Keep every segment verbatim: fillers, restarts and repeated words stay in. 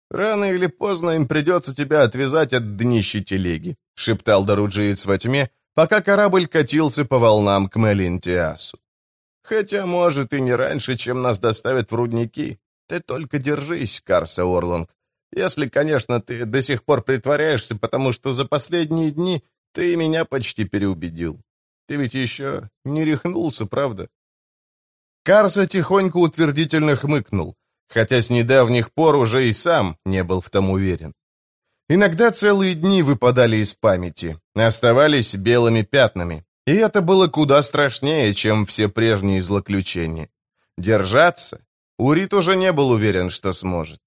«Рано или поздно им придется тебя отвязать от днища телеги», — шептал Даруджиец во тьме, пока корабль катился по волнам к Мелинтиасу. «Хотя, может, и не раньше, чем нас доставят в рудники. Ты только держись, Карса Орланг. Если, конечно, ты до сих пор притворяешься, потому что за последние дни ты и меня почти переубедил. Ты ведь еще не рехнулся, правда?» Карса тихонько утвердительно хмыкнул, хотя с недавних пор уже и сам не был в том уверен. Иногда целые дни выпадали из памяти, оставались белыми пятнами, и это было куда страшнее, чем все прежние злоключения. Держаться? Урит уже не был уверен, что сможет.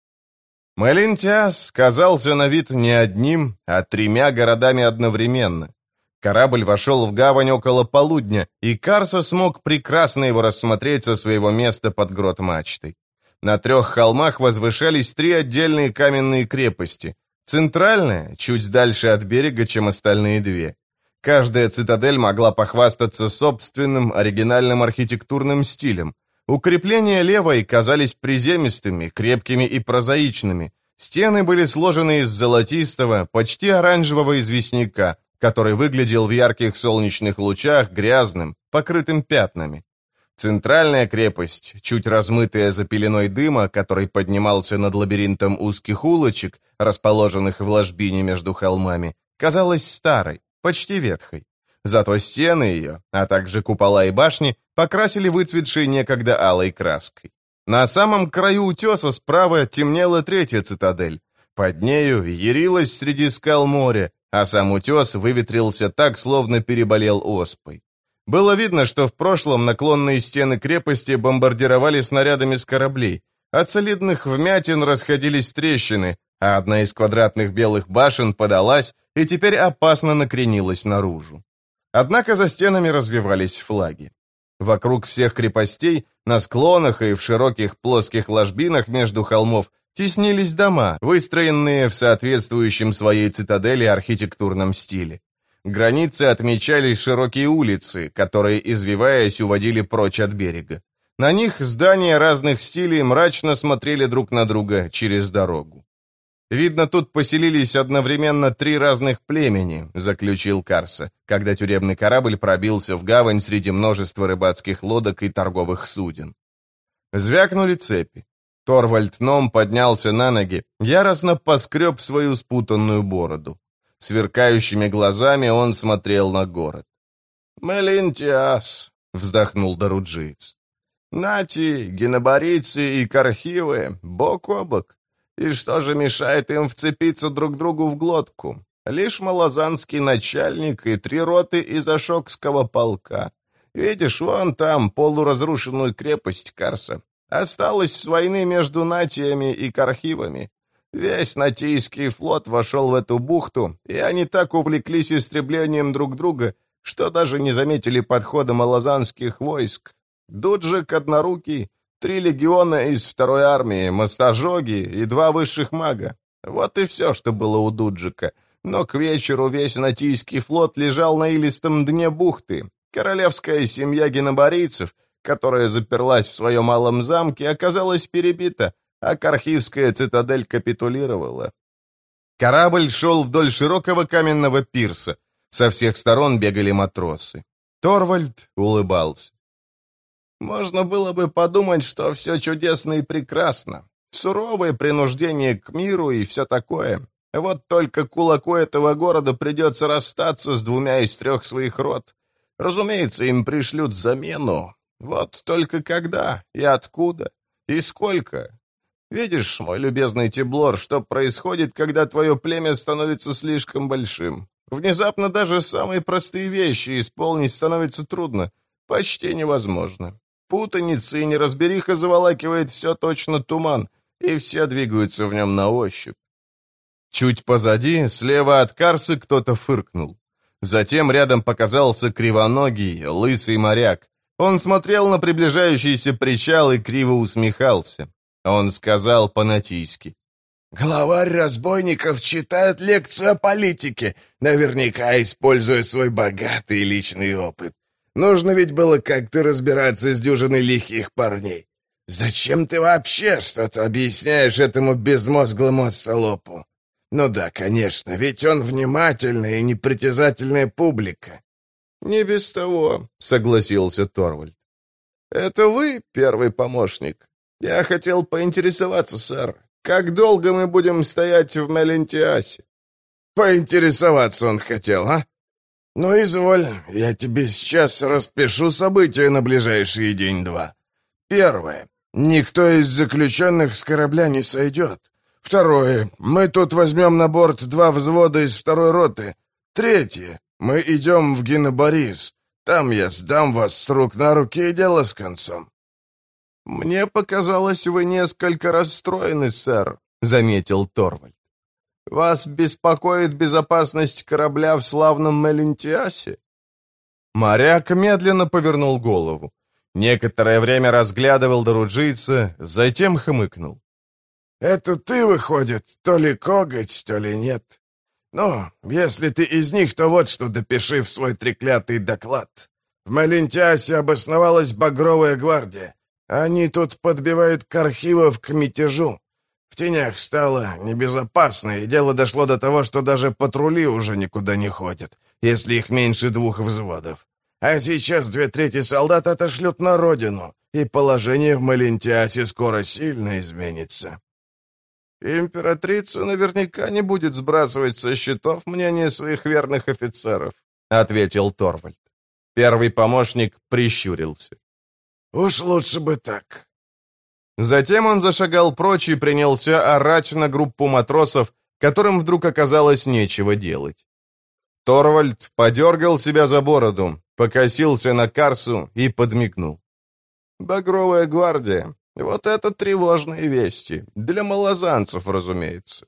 Мелинтиас казался на вид не одним, а тремя городами одновременно. Корабль вошел в гавань около полудня, и Карса смог прекрасно его рассмотреть со своего места под грот-мачтой. На трех холмах возвышались три отдельные каменные крепости. Центральная, чуть дальше от берега, чем остальные две. Каждая цитадель могла похвастаться собственным оригинальным архитектурным стилем. Укрепления левой казались приземистыми, крепкими и прозаичными. Стены были сложены из золотистого, почти оранжевого известняка, который выглядел в ярких солнечных лучах грязным, покрытым пятнами. Центральная крепость, чуть размытая за пеленой дыма, который поднимался над лабиринтом узких улочек, расположенных в ложбине между холмами, казалась старой, почти ветхой. Зато стены ее, а также купола и башни, покрасили выцветшей некогда алой краской. На самом краю утеса справа темнела третья цитадель. Под нею ярилось среди скал море, а сам утес выветрился так, словно переболел оспой. Было видно, что в прошлом наклонные стены крепости бомбардировали снарядами с кораблей. От солидных вмятин расходились трещины, а одна из квадратных белых башен подалась и теперь опасно накренилась наружу. Однако за стенами развивались флаги. Вокруг всех крепостей, на склонах и в широких плоских ложбинах между холмов теснились дома, выстроенные в соответствующем своей цитадели архитектурном стиле. Границы отмечали широкие улицы, которые, извиваясь, уводили прочь от берега. На них здания разных стилей мрачно смотрели друг на друга через дорогу. «Видно, тут поселились одновременно три разных племени», — заключил Карса, когда тюремный корабль пробился в гавань среди множества рыбацких лодок и торговых суден. Звякнули цепи. Торвальд Ном поднялся на ноги, яростно поскреб свою спутанную бороду. Сверкающими глазами он смотрел на город. «Мелинтиас», — вздохнул Даруджиец. «Нати, геноборийцы и кархивы бок о бок. И что же мешает им вцепиться друг другу в глотку? Лишь малозанский начальник и три роты из Ашокского полка. Видишь, вон там полуразрушенную крепость Карса. Осталось с войны между натиями и кархивами. Весь натийский флот вошел в эту бухту, и они так увлеклись истреблением друг друга, что даже не заметили подхода малозанских войск. Дуджик однорукий, три легиона из второй армии, мастожоги и два высших мага. Вот и все, что было у Дуджика. Но к вечеру весь натийский флот лежал на илистом дне бухты. Королевская семья геноборийцев, которая заперлась в своем малом замке, оказалась перебита, а Кархивская цитадель капитулировала. Корабль шел вдоль широкого каменного пирса. Со всех сторон бегали матросы. Торвальд улыбался. Можно было бы подумать, что все чудесно и прекрасно. Суровое принуждение к миру и все такое. Вот только кулаку этого города придется расстаться с двумя из трех своих рот. Разумеется, им пришлют замену. Вот только когда и откуда и сколько? Видишь, мой любезный Тиблор, что происходит, когда твое племя становится слишком большим? Внезапно даже самые простые вещи исполнить становится трудно, почти невозможно. Путаница и неразбериха заволакивает все точно туман, и все двигаются в нем на ощупь. Чуть позади, слева от Карсы, кто-то фыркнул. Затем рядом показался кривоногий, лысый моряк. Он смотрел на приближающийся причал и криво усмехался. Он сказал по-натийски. «Главарь разбойников читает лекцию о политике, наверняка используя свой богатый личный опыт. Нужно ведь было как-то разбираться с дюжиной лихих парней. Зачем ты вообще что-то объясняешь этому безмозглому остолопу? Ну да, конечно, ведь он внимательная и непритязательная публика». «Не без того», — согласился Торвальд. «Это вы первый помощник? Я хотел поинтересоваться, сэр, как долго мы будем стоять в Мелентиасе?» «Поинтересоваться он хотел, а? Ну, изволь, я тебе сейчас распишу события на ближайшие день-два. Первое. Никто из заключенных с корабля не сойдет. Второе. Мы тут возьмем на борт два взвода из второй роты. Третье. Мы идем в Гиноборис. Там я сдам вас с рук на руки, и дело с концом». «Мне показалось, вы несколько расстроены, сэр», — заметил Торвальд. «Вас беспокоит безопасность корабля в славном Мелентиасе?» Моряк медленно повернул голову. Некоторое время разглядывал доруджийца, затем хмыкнул. «Это ты, выходит, то ли коготь, то ли нет. Ну, если ты из них, то вот что допиши в свой треклятый доклад. В Мелентиасе обосновалась Багровая гвардия. Они тут подбивают Кархивов к мятежу. В тенях стало небезопасно, и дело дошло до того, что даже патрули уже никуда не ходят, если их меньше двух взводов. А сейчас две трети солдат отошлют на родину, и положение в Мелентиасе скоро сильно изменится». «Императрица наверняка не будет сбрасывать со счетов мнение своих верных офицеров», — ответил Торвальд. Первый помощник прищурился. «Уж лучше бы так». Затем он зашагал прочь и принялся орать на группу матросов, которым вдруг оказалось нечего делать. Торвальд подергал себя за бороду, покосился на Карсу и подмигнул. «Багровая гвардия. Вот это тревожные вести. Для малозанцев, разумеется».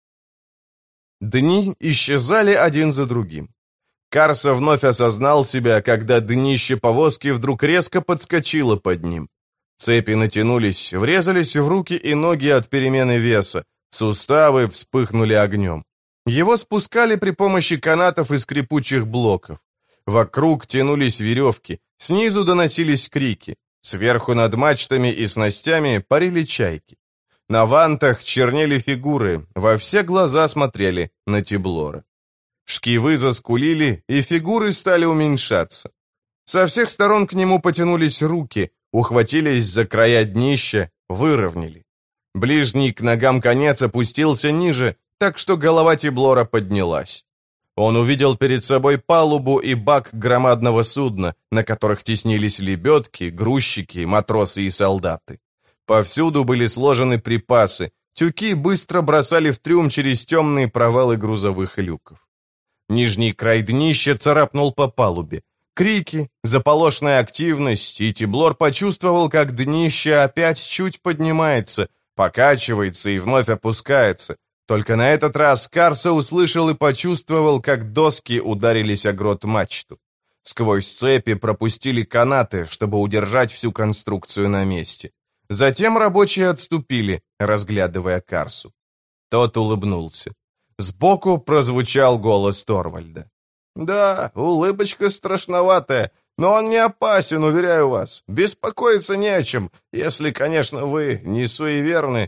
Дни исчезали один за другим. Карса вновь осознал себя, когда днище повозки вдруг резко подскочило под ним. Цепи натянулись, врезались в руки и ноги от перемены веса, суставы вспыхнули огнем. Его спускали при помощи канатов и скрипучих блоков. Вокруг тянулись веревки, снизу доносились крики. Сверху над мачтами и снастями парили чайки. На вантах чернели фигуры, во все глаза смотрели на Тиблора. Шкивы заскулили, и фигуры стали уменьшаться. Со всех сторон к нему потянулись руки, ухватились за края днища, выровняли. Ближний к ногам конец опустился ниже, так что голова Тиблора поднялась. Он увидел перед собой палубу и бак громадного судна, на которых теснились лебедки, грузчики, матросы и солдаты. Повсюду были сложены припасы, тюки быстро бросали в трюм через темные провалы грузовых люков. Нижний край днища царапнул по палубе. Крики, заполошная активность, и Тиблор почувствовал, как днище опять чуть поднимается, покачивается и вновь опускается. Только на этот раз Карса услышал и почувствовал, как доски ударились о грот-мачту. Сквозь цепи пропустили канаты, чтобы удержать всю конструкцию на месте. Затем рабочие отступили, разглядывая Карсу. Тот улыбнулся. Сбоку прозвучал голос Торвальда. «Да, улыбочка страшноватая, но он не опасен, уверяю вас. Беспокоиться не о чем, если, конечно, вы не суеверны».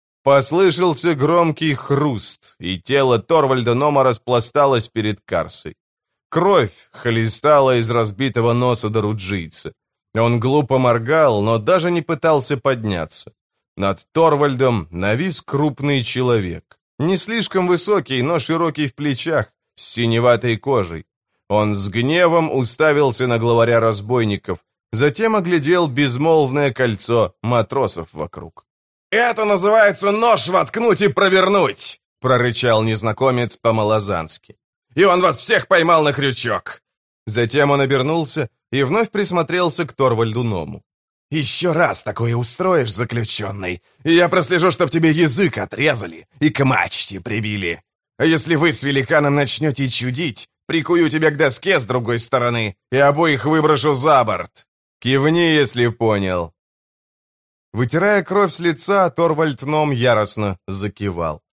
Послышался громкий хруст, и тело Торвальда Нома распласталось перед Карсой. Кровь хлестала из разбитого носа доруджийца. Он глупо моргал, но даже не пытался подняться. Над Торвальдом навис крупный человек. Не слишком высокий, но широкий в плечах, с синеватой кожей. Он с гневом уставился на главаря разбойников, затем оглядел безмолвное кольцо матросов вокруг. «Это называется нож воткнуть и провернуть!» — прорычал незнакомец по-малозански. «И он вас всех поймал на крючок!» Затем он обернулся и вновь присмотрелся к Торвальду Ному. «Еще раз такое устроишь, заключенный, и я прослежу, чтоб тебе язык отрезали и к мачте прибили. А если вы с великаном начнете чудить, прикую тебя к доске с другой стороны и обоих выброшу за борт. Кивни, если понял». Вытирая кровь с лица, Торвальд Ном яростно закивал.